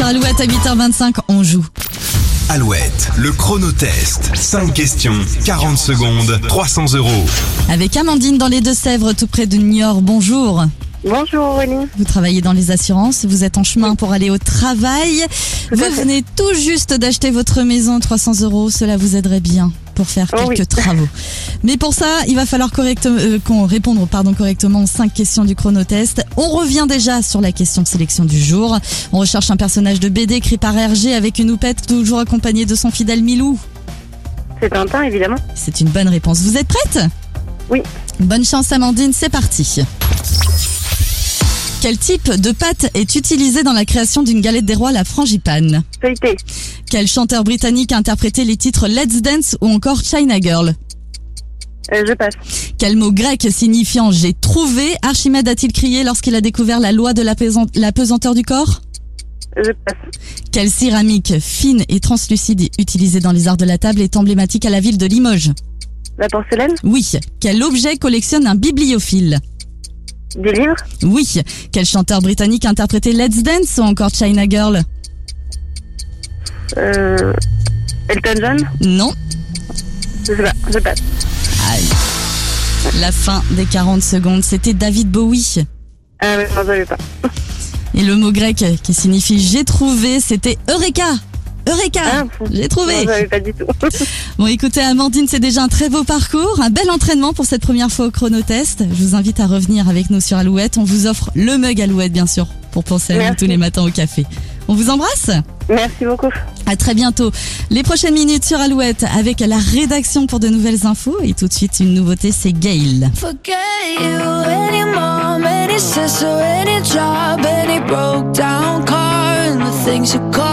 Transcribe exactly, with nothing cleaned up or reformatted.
Sur Alouette à huit heures vingt-cinq, on joue. Alouette, le chronotest. cinq questions, quarante secondes, trois cents euros. Avec Amandine dans les Deux-Sèvres, tout près de Niort. Bonjour. Bonjour Aurélie. Vous travaillez dans les assurances, vous êtes en chemin pour aller au travail. Tout à Vous fait. venez tout juste d'acheter votre maison, trois cents euros. Cela vous aiderait bien pour faire Oh quelques oui. travaux. Mais pour ça, il va falloir correct, euh, qu'on répondre pardon, correctement aux cinq questions du chronotest. On revient déjà sur la question de sélection du jour. On recherche un personnage de B D écrit par Hergé avec une houppette, toujours accompagné de son fidèle Milou. C'est Tintin, évidemment. C'est une bonne réponse. Vous êtes prête ? Oui. Bonne chance Amandine, c'est parti. Quel type de pâte est utilisé dans la création d'une galette des rois, la frangipane ? Feuilleté. Quel chanteur britannique a interprété les titres Let's Dance ou encore China Girl ? Euh, je passe. Quel mot grec signifiant j'ai trouvé Archimède a-t-il crié lorsqu'il a découvert la loi de la, paisan- la pesanteur du corps ? Je passe. Quelle céramique fine et translucide utilisée dans les arts de la table est emblématique à la ville de Limoges ? La porcelaine. Oui. Quel objet collectionne un bibliophile ? Des livres. Oui. Quel chanteur britannique a interprété Let's Dance ou encore China Girl ? Euh, Elton John. Non. Je sais pas. Je passe. Aïe. La fin des quarante secondes, c'était David Bowie. Ah ouais, non, je savais pas. Et le mot grec qui signifie j'ai trouvé, c'était Eureka. Eureka. Ah, fou. J'ai Non, trouvé. je savais pas du tout. Bon, écoutez, Amandine, c'est déjà un très beau parcours, un bel entraînement pour cette première fois au chronotest. Je vous invite à revenir avec nous sur Alouette. On vous offre le mug Alouette, bien sûr, pour penser à nous Merci. tous les matins au café. On vous embrasse. Merci beaucoup. À très bientôt. Les prochaines minutes sur Alouette avec la rédaction pour de nouvelles infos. Et tout de suite, une nouveauté, c'est Gail. Forget you, any mom, any sister, any job, any broke down car, and the things you call